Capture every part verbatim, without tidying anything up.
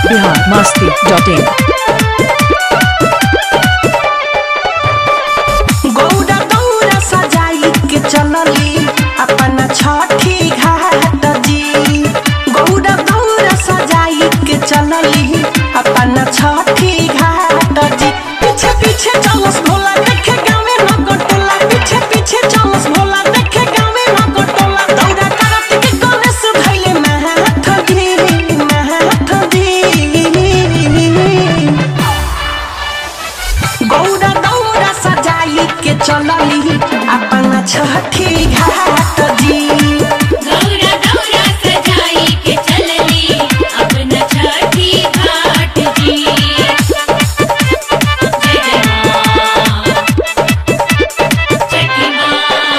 Bihar Masti dot in. Gaura दौरा सजाई के चलली अपना छठी घाट जी। गौरा दौरा सजाई के चलली अपना छठी घाट जी। पीछे पीछे चलस भोला देखे गावे नगटोला। पीछे पीछे चलस भोला देखे गावे नगटोला। दौरा करत के गणेश धैले महत जी महत जी। गौरा दौरा सजाई के चलली अपना छठी घाट जी। गौरा दौरा सजाई के चलली अपना छठी घाट जी। जय जय मां छठी मां।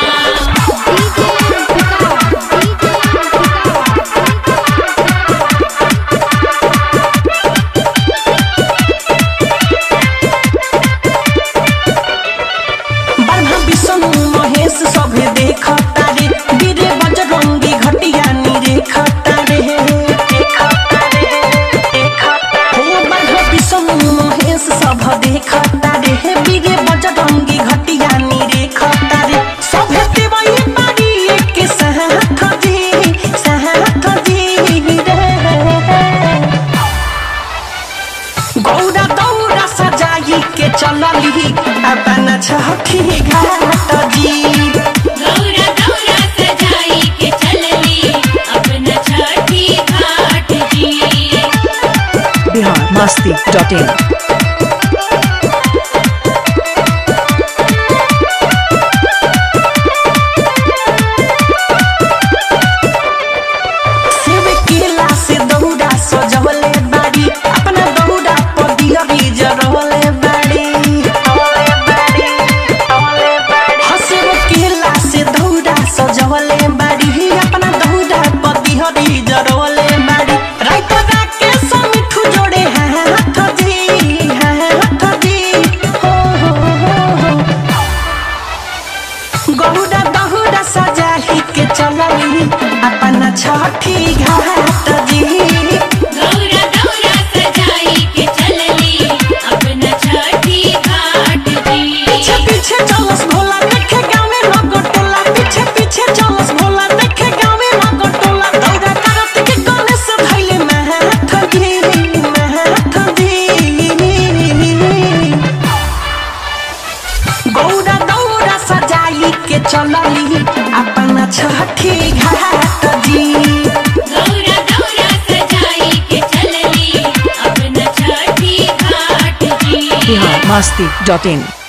ब्रह्मा विष्णु महेश सभे देखता रे। वीरे बजरंगी घटिया नी रेखता रे देखता रे देखता। हो ब्रह्मा विष्णु महेश सब देखता रे। वीरे बजरंगी घटिया नी रेखता रे। सभे देवई बारी एक साथ जी साथ जी रे। गौरा दौरा सजाई के चलली अपना छठी घाट जी। गौरा दौरा सजाई के चलली अपना छठी घाट जी। Bihar Masti dot in. सेब केला से दौरा सजवले बाड़ी। अपना दौरा पर दियरी जरवले बाड़ी जरवले बाड़ी जरवले बाड़ी। हाँ, सेब केला से दौरा सजवले बाड़ी। अपना दौरा पर दियरी जरवले बाड़ी। राइत राके समिठू जोड़े हाथ जी हाथ जी। हो हो हो गौरा दौरा सजाई के चलली अपना छठी घाट जी। गौरा दौरा सजाई के चलली अपना छठी घाट जी। पीछे पीछे चलस भोला देखे गावे नगटोला। पीछे पीछे चलस भोला देखे गावे नगटोला। दौरा करत के गणेश धैले महत जी महत जी। गौरा दौरा सजाई के चलली अपना छठी घाट जी। गौरा दौरा सजाई के चलली अपना छठी घाट जी। बिहार मस्ती डॉट इन।